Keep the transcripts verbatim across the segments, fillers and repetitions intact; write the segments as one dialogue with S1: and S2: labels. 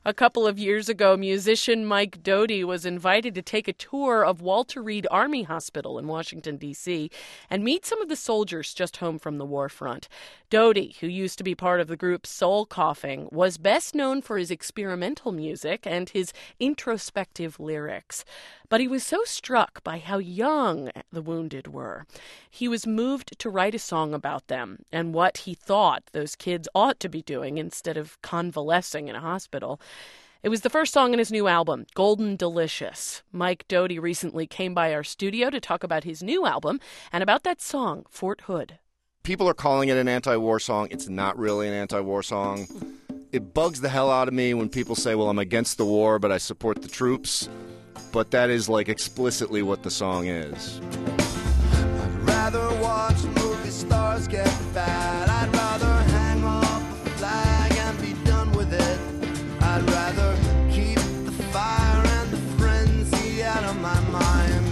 S1: A couple of years ago, musician Mike Doughty was invited to take a tour of Walter Reed Army Hospital in Washington, D C, and meet some of the soldiers just home from the war front. Doughty, who used to be part of the group Soul Coughing, was best known for his experimental music and his introspective lyrics. But he was so struck by how young the wounded were. He was moved to write a song about them and what he thought those kids ought to be doing instead of convalescing in a hospital. It was the first song in his new album, Golden Delicious. Mike Doughty recently came by our studio to talk about his new album and about that song, Fort Hood.
S2: People are calling it an anti-war song. It's not really an anti-war song. It bugs the hell out of me when people say, well, I'm against the war, but I support the troops. But that is, like, explicitly what the song is.
S3: I'd rather watch movie stars get fat. I'd rather hang up a flag and be done with it. I'd rather keep the fire and the frenzy out of my mind.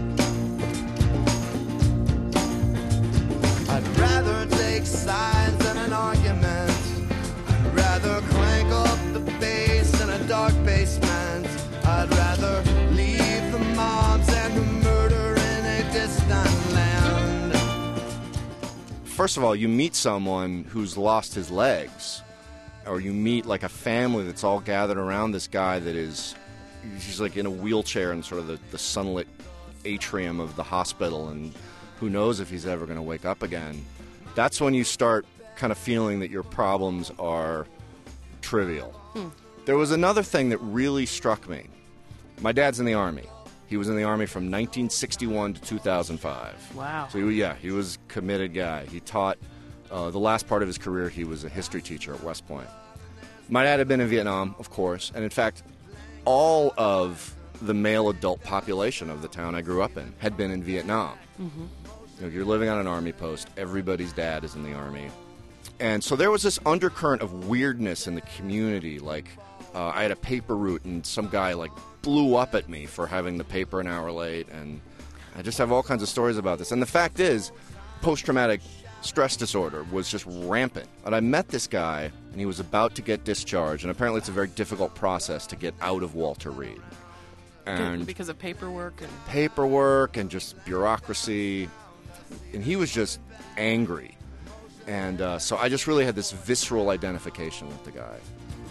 S3: I'd rather take sides in an argument. I'd rather crank up the bass in a dark basement. I'd rather leave the mobs and the murder in a distant land.
S2: First of all, you meet someone who's lost his legs, or you meet like a family that's all gathered around this guy that is, he's like in a wheelchair in sort of the, the sunlit atrium of the hospital, and who knows if he's ever going to wake up again. That's when you start kind of feeling that your problems are trivial. Hmm. There was another thing that really struck me. My dad's in the Army. He was in the Army from nineteen sixty-one to two thousand five.
S1: Wow.
S2: So, he, yeah, he was a committed guy. He taught, uh, the last part of his career, he was a history teacher at West Point. My dad had been in Vietnam, of course, and in fact, all of the male adult population of the town I grew up in had been in Vietnam. Mm-hmm. You know, if you're living on an Army post, everybody's dad is in the Army. And so there was this undercurrent of weirdness in the community. Like, uh, I had a paper route, and some guy, like, blew up at me for having the paper an hour late, and I just have all kinds of stories about this. And the fact is, post-traumatic stress disorder was just rampant. And I met this guy, and he was about to get discharged, and apparently it's a very difficult process to get out of Walter Reed.
S1: And because of paperwork? and
S2: Paperwork and just bureaucracy. And he was just angry. And uh, so I just really had this visceral identification with the guy.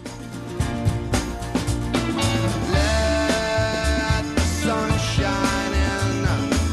S3: Let the sun shine in.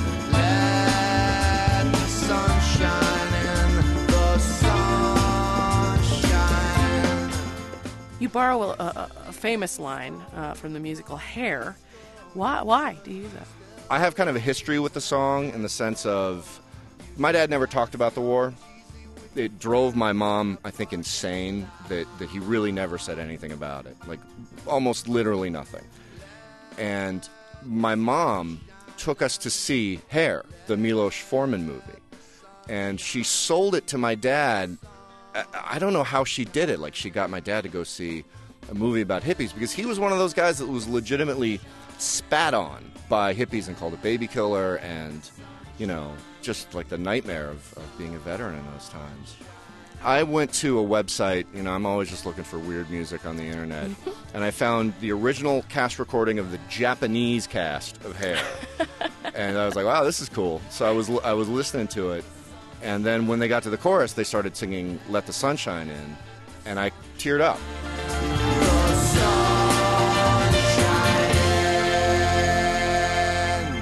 S3: Let the sun shine in. The sun shine.
S1: You borrow a, a, a famous line uh, from the musical Hair. Why, why do you use that?
S2: I have kind of a history with the song in the sense of my dad never talked about the war. It drove my mom, I think, insane that, that he really never said anything about it. Like, almost literally nothing. And my mom took us to see Hair, the Milos Forman movie. And she sold it to my dad. I, I don't know how she did it. Like, she got my dad to go see a movie about hippies, because he was one of those guys that was legitimately spat on by hippies and called a baby killer and, you know, just like the nightmare of, of being a veteran in those times. I went to a website, you know, I'm always just looking for weird music on the internet, and I found the original cast recording of the Japanese cast of Hair. And I was like, wow, this is cool. So I was I was listening to it, and then when they got to the chorus, they started singing Let the Sun Shine In, and I teared up.
S3: The sun shine in.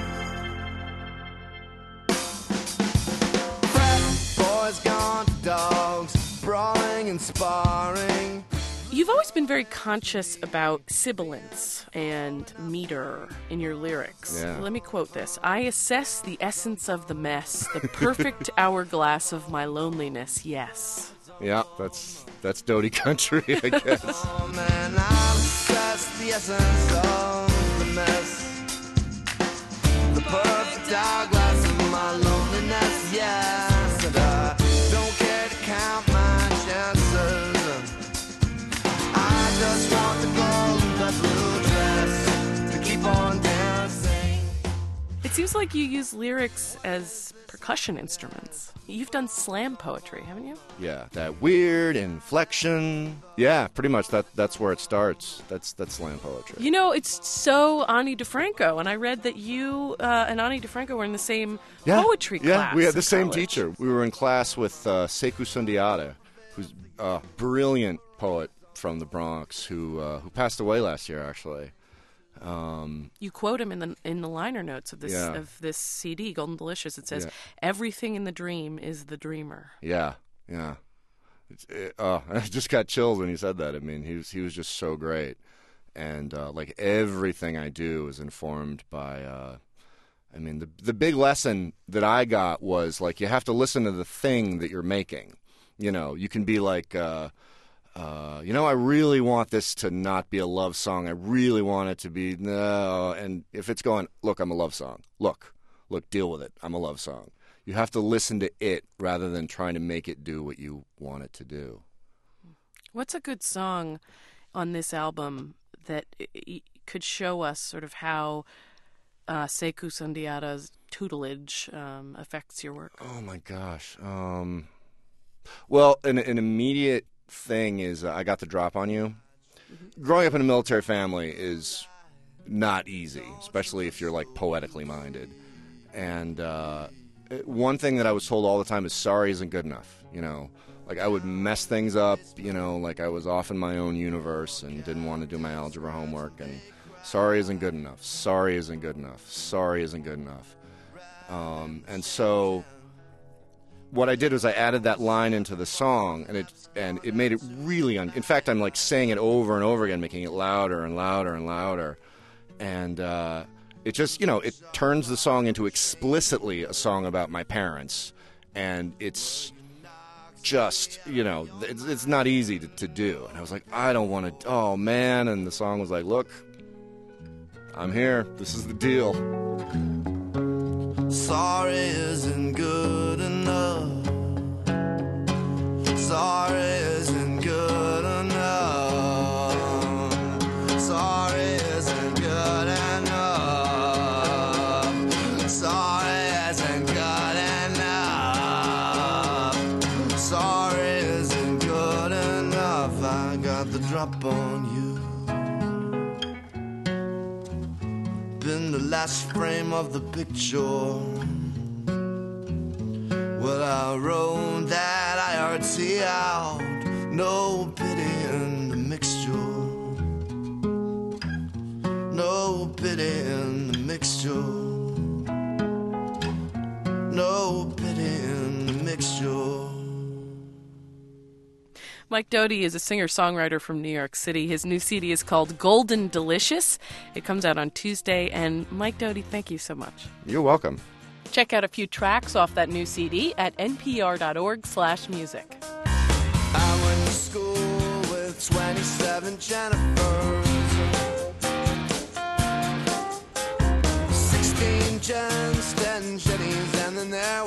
S3: Frat boys gone to dogs, brawling and sparring.
S1: You've always been very conscious about sibilance and meter in your lyrics.
S2: Yeah.
S1: Let me quote this. I assess the essence of the mess, the perfect hourglass of my loneliness, yes.
S2: Yeah, that's that's Doughty country, I guess.
S3: Oh man, I'll assess the essence of the mess, the perfect hourglass of my loneliness, yes. And I don't care to count my chances. I just want the gold and the blue dress to keep on dancing.
S1: It seems like you use lyrics as percussion instruments. You've done slam poetry, haven't you?
S2: Yeah, that weird inflection. Yeah, pretty much that that's where it starts. That's that's slam poetry.
S1: You know, it's so Ani DeFranco, and I read that you uh, and Ani DeFranco were in the same
S2: yeah,
S1: poetry
S2: yeah,
S1: class.
S2: Yeah, we had the
S1: in
S2: same
S1: college.
S2: teacher. We were in class with uh, Sekou Sundiata, who's a brilliant poet from the Bronx who uh, who passed away last year, actually. Um,
S1: you quote him in the in the liner notes of this
S2: yeah.
S1: of this C D, Golden Delicious. It says,
S2: yeah.
S1: "Everything in the dream is the dreamer."
S2: Yeah, yeah. It's, it, uh, I just got chills when he said that. I mean, he was he was just so great, and uh, like everything I do is informed by. Uh, I mean, the the big lesson that I got was like you have to listen to the thing that you're making. You know, you can be like. Uh, Uh, you know, I really want this to not be a love song. I really want it to be, no. And if it's going, look, I'm a love song. Look, look, deal with it. I'm a love song. You have to listen to it rather than trying to make it do what you want it to do.
S1: What's a good song on this album that could show us sort of how uh, Sekou Sundiata's tutelage um, affects your work?
S2: Oh, my gosh. Um, well, an, an immediate thing is uh, I Got the Drop on You. Mm-hmm. Growing up in a military family is not easy, especially if you're like poetically minded. And uh, one thing that I was told all the time is sorry isn't good enough. You know, like I would mess things up. You know, like I was off in my own universe and didn't want to do my algebra homework. And sorry isn't good enough. Sorry isn't good enough. Sorry isn't good enough. Um, and so. What I did was I added that line into the song, and it and it made it really. Un- In fact, I'm like saying it over and over again, making it louder and louder and louder, and uh, it just you know it turns the song into explicitly a song about my parents, and it's just you know it's, it's not easy to, to do. And I was like, I don't want to. Oh man! And the song was like, look, I'm here. This is the deal.
S3: Sorry isn't good enough. Sorry isn't good enough. Sorry isn't good enough. Sorry isn't good enough. Sorry isn't good enough. I got the drop on you. Been the last frame of the picture. Well, I wrote that I R T out. No pity in the mixture. No pity in the mixture. No pity in the mixture.
S1: Mike Doughty is a singer-songwriter from New York City. His new C D is called Golden Delicious. It comes out on Tuesday. And Mike Doughty, thank you so much.
S2: You're welcome.
S1: Check out a few tracks off that new C D at npr.org slash music.
S3: I went to school with twenty-seven Jennifers, sixteen Jens, ten Jennies, and then there